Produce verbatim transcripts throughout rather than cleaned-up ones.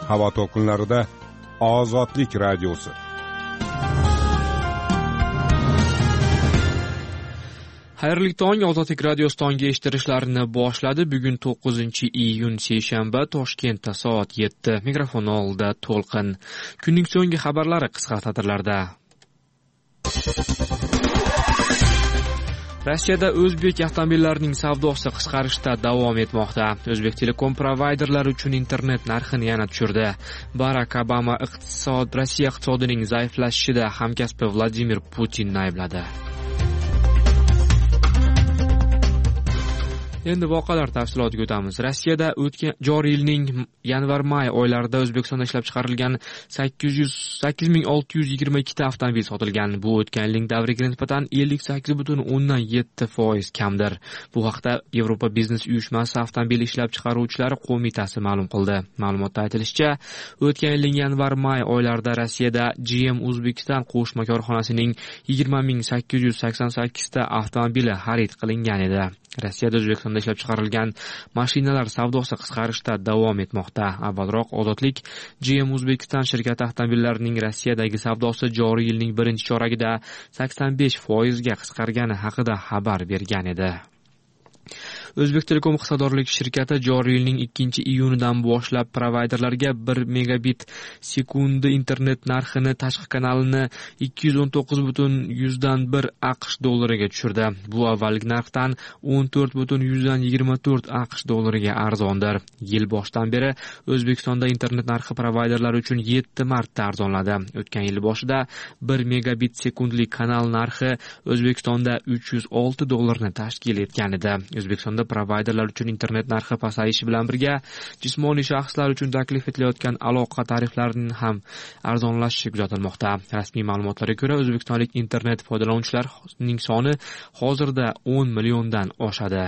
havo to'lqinlarida Ozodlik radiosi. Xayrli tong, Ozodlik radiosi tongi eshittirishlarini boshladi. Bugun to'qqizinchi iyun seshanba, Toshkentda soat yetti. Mikrofon oldida To'lqin. Kunning so'nggi xabarlari qisqa satrlarda. Rossiyada o'zbek avtomobillarining savdosi qisqarishda davom etmoqda. O'zbek Telekom provayderlari uchun internet narxini yana tushirdi. Barak Obama iqtisod Rossiya iqtisodining zaiflashishida hamkasbi Vladimir Putinni aybladi. Endi voqealar tafsilotiga o'tamiz. Rossiyada o'tgan joriy yilning yanvar-may oylarida O'zbekistonda ishlab chiqarilgan sakkiz ming olti yuz yigirma ikki ta avtomobil sotilgan. Bu o'tgan yilning davriga nisbatan ellik sakkiz butun o'ndan yetti foiz kamdir. Bu haqda Yevropa biznes uyushmasi avtomobil ishlab chiqaruvchilari qo'mitasi ma'lum qildi. Ma'lumotda aytilishicha, o'tgan yilning yanvar-may oylarida Rossiyada G M Uzbekistan qo'shma korxonasining yigirma ming sakkiz yuz sakson sakkiz ta avtomobili xarid qilingan edi. Rossiyada O'zbekistonda ishlab chiqarilgan mashinalar savdosi qisqarishda davom etmoqda. Avvalroq Ozodlik G M Uzbekistan shirkati avtomobillarining Rossiyadagi savdosi joriy yilning birinchi choragida sakson besh foizga qisqargani haqida xabar bergan edi. O'zbek Telekom hisobdorlik shirkati joriy yilning ikkinchi iyunidan boshlab provayderlarga bir megabit sekundi internet narxini tashqi kanalini ikki yuz o'n to'qqiz butun yuzdan bir AQSh dollariga tushirdi. Bu avvalgi narxdan o'n to'rt butun yuzdan yigirma to'rt AQSh dollariga arzondir. Yil boshidan beri O'zbekistonda internet narxi provayderlar uchun yetti marta arzonladi. O'tgan yil boshida bir megabit sekundlik kanal narxi O'zbekistonda uch yuz olti dollarni tashkil etgan edi. O'zbekistonda provayderlar uchun internet narxi pasayishi bilan birga jismoniy shaxslar uchun taklif etilayotgan aloqa tariflarining ham arzonlashishi kuzatilmoqda. Rasmiy ma'lumotlarga ko'ra, o'zbekistonlik internet foydalanuvchilarining soni hozirda o'n milliondan oshadi.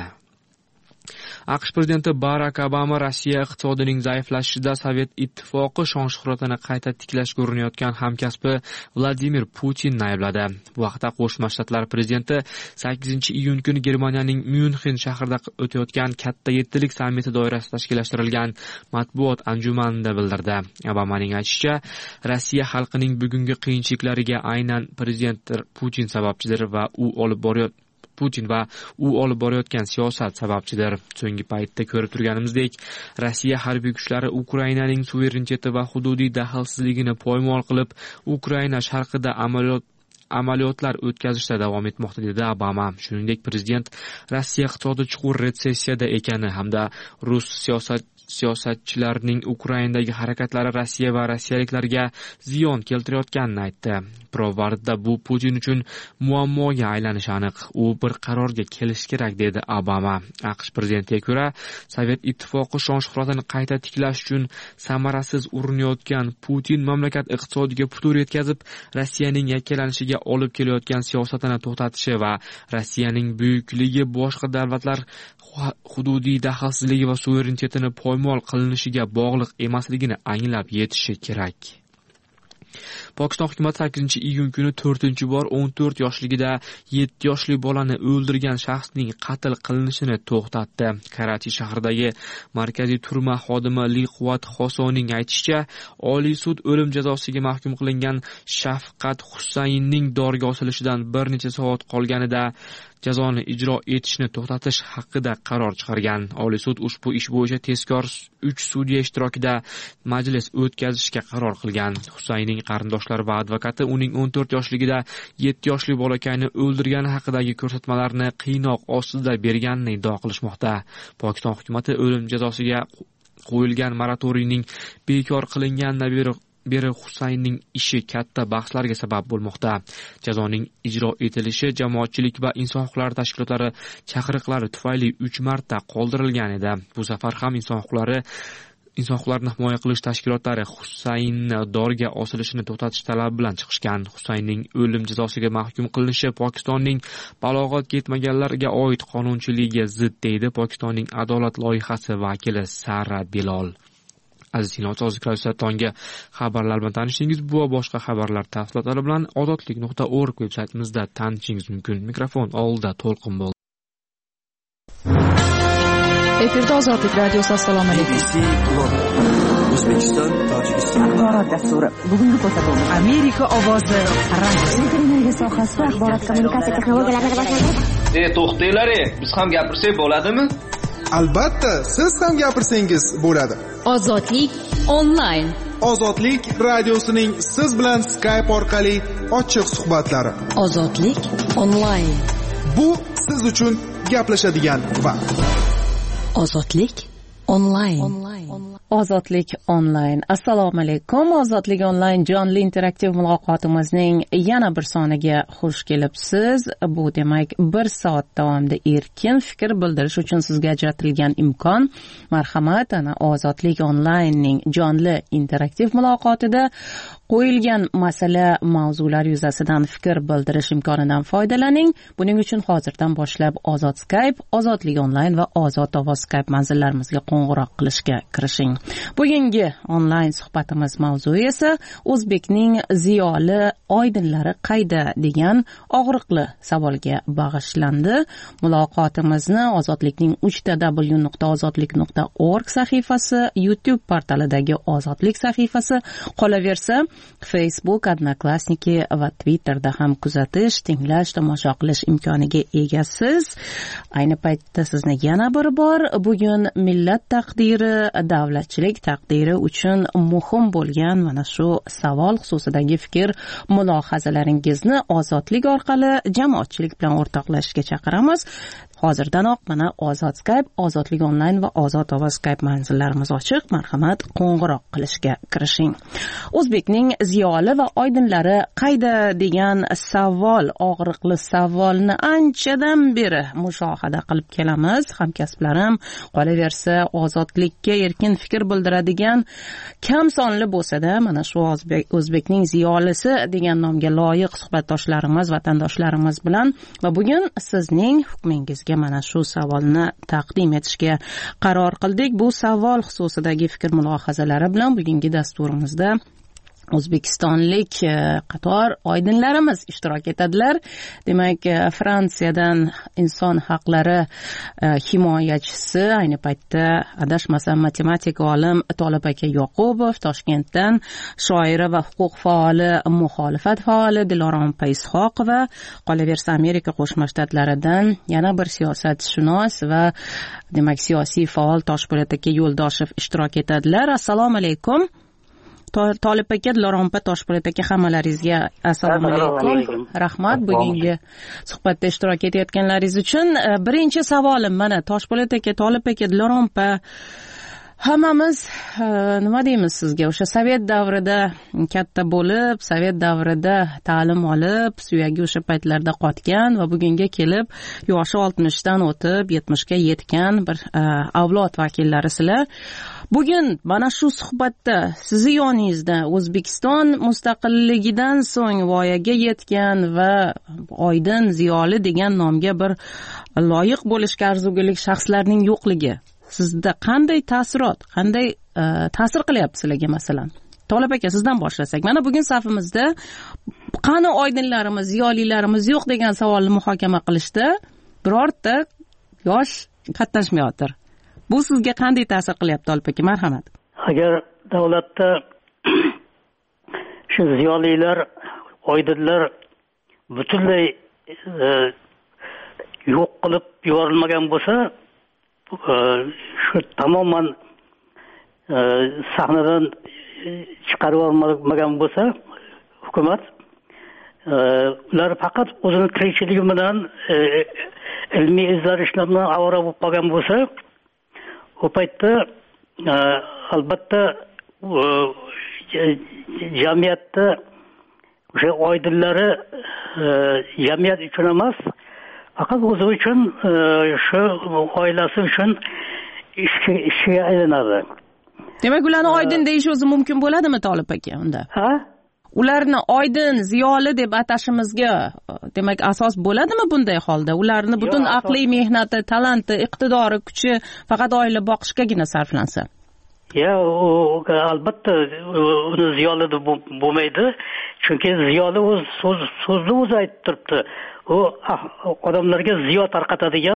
AQSh prezidenti Barak Obama Rossiya iqtisodining zaiflashishida Sovet ittifoqi shon-shuhratini qayta tiklashga urinayotgan hamkasbi Vladimir Putinni aybladi. Bu haqda Qo'shma Shtatlar prezidenti sakkizinchi iyun kuni Germaniyaning Myunxen shahrida o'tayotgan katta yettilik sammiti doirasida tashkillashtirilgan matbuot anjumanida bildirdi. Obamaning aytishicha, Rossiya xalqining bugungi qiyinchiliklariga aynan prezident Putin sababchidir va u olib borayotgan Putin va u olib borayotgan siyosat sababchidir. So'nggi paytda ko'rib turganimizdek, Rossiya harbiy kuchlari Ukrainaning suvereniteti va hududiy daxlsizligini poymol qilib, Ukraina sharqida amaliyot amaliyotlar o'tkazishda davom etmoqda, dedi Obama. Shuningdek, prezident Rossiya iqtisodi chuqur retsessiyada ekani hamda rus siyosat siyosatchilarning Ukrainadagi harakatlari Rossiya va rossiyaliklarga ziyon keltirayotganini aytdi. Pirovardida bu Putin uchun muammoga aylanishi aniq. U bir qarorga kelish kerak, dedi Obama. AQSh prezidentiga ko'ra, Sovet ittifoqi shon-shuhratini qayta tiklash uchun samarasiz urinayotgan Putin mamlakat iqtisodiga putur yetkazib, Rossiyaning yakkalanishiga olib kelayotgan siyosatini to'xtatishi va Rossiyaning buyukligi boshqa davlatlar hududiy daxlsizligi va suverenitetini poymol qilinishiga bog'liq emasligini anglab yetishi kerak. Pokiston hukumati sakkizinchi iyun kuni to'rtinchi bor o'n to'rt yoshligida yetti yoshli bolani o'ldirgan shaxsning qatl qilinishini to'xtatdi. Karachi shahridagi markaziy turma xodimi Liqvat Xosonning aytishicha, Oliy sud o'lim jazosiga mahkum qilingan Shafqat Husaynning dorga osilishidan bir necha soat qolganida jazoni ijro etishni to'xtatish haqida qaror chiqargan. Oliy sud ushbu ish bo'yicha tezkor uch sudya ishtirokida majlis o'tkazishga qaror qilgan. Husaynning qarindoshlari va advokati uning o'n to'rt yoshligida yetti yoshli bolakayni o'ldirgani haqidagi ko'rsatmalarni qiynoq ostida berganini iddao qilishmoqda. Pokiston hukumati o'lim jazosiga qo'yilgan moratoriyning bekor qilinganidan beri beri Husaynning ishi katta bahslarga sabab bo'lmoqda. Jazoning ijro etilishi jamoatchilik va inson huquqlari tashkilotlari chaqiriqlari tufayli uch marta qoldirilgan edi. Bu safar ham inson huquqlari inson huquqlarini himoya qilish tashkilotlari Husaynni dorga osilishini to'xtatish talabi bilan chiqishgan. Husaynning o'lim jazosiga mahkum qilinishi Pokistonning balog'atga yetmaganlarga oid qonunchiligiga zid, deydi Pokistonning adolat loyihasi vakili Sara Bilol. Aziz tinglovchilar, tongi xabarlar bilan tanishdingiz. Bu va boshqa xabarlar tafsilotlari bilan ozodlik nuqta org veb-saytimizda tanishishingiz mumkin. Mikrofon oldida To'lqin bo'ldi. Efirda Ozodlik radiosi. Assalomu alaykum. O'zbekiston, Tojikiston. Axborot dasturi. Bugungi ko'rsatuvimiz Amerika ovozi radio. Televiziya sohasida axborot kommunikatsiya texnologiyalarini rivojlantirish. E, to'xtanglar, biz ham gapirsak bo'ladimi? Albatta, siz ham gapirsangiz bo'ladi. Ozodlik onlayn. Ozodlik radiosining siz bilan Skype orqali ochiq suhbatlari. Ozodlik onlayn. Bu siz uchun gaplashadigan vaqt. Ozodlik onlayn. Ozodlik onlayn. Assalomu alaykum. Ozodlik onlayn jonli interaktiv muloqotimizning yana bir soniga xush kelibsiz. Bu demak bir soat davomida erkin fikr bildirish uchun sizga ajratilgan imkon. Marhamat, ana Ozodlik onlaynning jonli interaktiv muloqotida qo'yilgan masala mavzular yuzasidan fikr bildirish imkonidan foydalaning. Buning uchun hozirdan boshlab Ozod Skype, Ozodlik onlayn va Ozod ovoz Skype manzillarimizga qo'ng'iroq qilishga kirishing. Bugungi onlayn suhbatimiz mavzui esa O'zbekning ziyoli oydinlari qayda degan og'riqli savolga bag'ishlandi. Muloqotimizni Ozodlikning uch w nuqta ozodlik nuqta org sahifasi, YouTube portalidagi Ozodlik sahifasi, qolaversa Facebook, Odnoklassniki va Twitterda ham kuzatish, tinglash, tomosha qilish imkoniga egasiz. Ayni paytda sizni yana bir bor bugun millat taqdiri, davlatchilik taqdiri uchun muhim bo'lgan mana shu savol xususidagi fikr mulohazalaringizni Ozodlik orqali jamoatchilik bilan o'rtoqlashishga chaqiramiz. Hozirdanoq mana Ozod Skype, Ozodlik onlayn va Ozod ovoz Skype manzillarimiz ochiq. Marhamat, qo'ng'iroq qilishga kirishing. O'zbekning ziyoli va oydinlari qayda degan savol, og'riqli savolni anchadan beri mushohada qilib kelamiz. Hamkasblarim, qolaversa ozodlikka erkin fikr bildiradigan kam sonli bo'lsa-da, mana shu O'zbekning ziyolisi degan nomga loyiq suhbatdoshlarimiz, vatandoshlarimiz bilan va bugun sizning hukmingizga mana shu savolni taqdim etishga qaror qildik. Bu savol xususidagi fikr mulohazalari bilan bugungi dasturimizda o'zbekistonlik qator oydinlarimiz ishtirok etadilar. Demak, Fransiyadan inson haqlari himoyachisi, ayni paytda adashmasam matematik olim Tolib aka Yoqubov, Toshkentdan shoira va huquq faoli, muxolifat faoli Dilorom Payshoqova, qolaversa Amerika Qo'shma Shtatlaridan yana bir siyosatshunos va demak siyosiy faol Toshpo'lat aka Yo'ldoshev ishtirok etadilar. Assalomu alaykum. Tolib aka, Dilorompa, Toshpo'lat aka, hammalaringizga assalomu alaykum. Rahmat bugungi suhbatda ishtirok etayotganlaringiz uchun. Birinchi savolim mana Toshpo'lat aka, Tolib aka, Dilorompa, hammamiz nima deymiz sizga, o'sha Sovet davrida katta bo'lib, Sovet davrida ta'lim olib, suyagi o'sha paytlarda qotgan va bugunga kelib yoshi oltmishdan o'tib yetmishga yetgan bir avlod vakillari sizlar. Bugun mana shu suhbatda sizni yoningizda O'zbekiston mustaqilligidan so'ng voyaga yetgan va oydin ziyoli degan nomga bir loyiq bo'lishga arzugulik shaxslarning yo'qligi sizda qanday ta'sirot, qanday ta'sir qilyapti sizlarga masalan? Tolib aka, sizdan boshlasak. Mana bugun safimizda qani oydinlarimiz, ziyolilarimiz yo'q degan savolni muhokama qilishda birorta yosh qatnashmayotir. Bu sizga qanday ta'sir qilyapti, Tolib aka? Marhamat. Agar davlatda shu ziyolilar, oydinlar butunlay yo'q qilib yuborilmagan bo'lsa, shu tamoman sahnadan chiqarib olmagan bo'lsa, hukumat ular faqat o'zini tirikchiligi bilan ilmiy izlanishlar bilan ovora bo'lib qolgan bo'lsa, u paytda albatta jamiyatda o'sha oydinlari jamiyat uchun emas, faqat o'zi uchun, shu oilasi uchun ishga aylanadi. Demak, ularni oydin deyish o'zi mumkin bo'ladimi, Tolib aka, unda? Ha? Ularni oydin, ziyoli deb atashimizga demak asos bo'ladimi bunday holda? Ularni butun aqliy mehnati, talanti, iqtidori, kuchi faqat oila boqishgagina sarflansa? Ya, albatta uni ziyoli deb bo'lmaydi. Chunki ziyoli o'z so'zni o'zi aytib turibdi. U odamlarga ziyo tarqatadigan